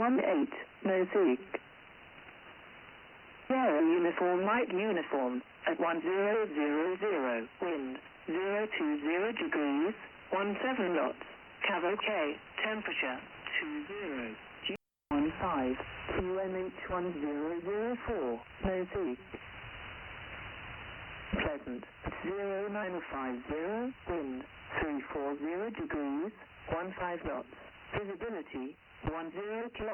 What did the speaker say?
Mosaic. Sierra Uniform Mike Uniform, at 1000, wind, 020 degrees, 17 knots, Cavalcade, temperature, 20, G15, QNH1004, Mosaic. Pleasant, 0950, wind, 340 degrees, 15 knots, visibility, 10 kilometers.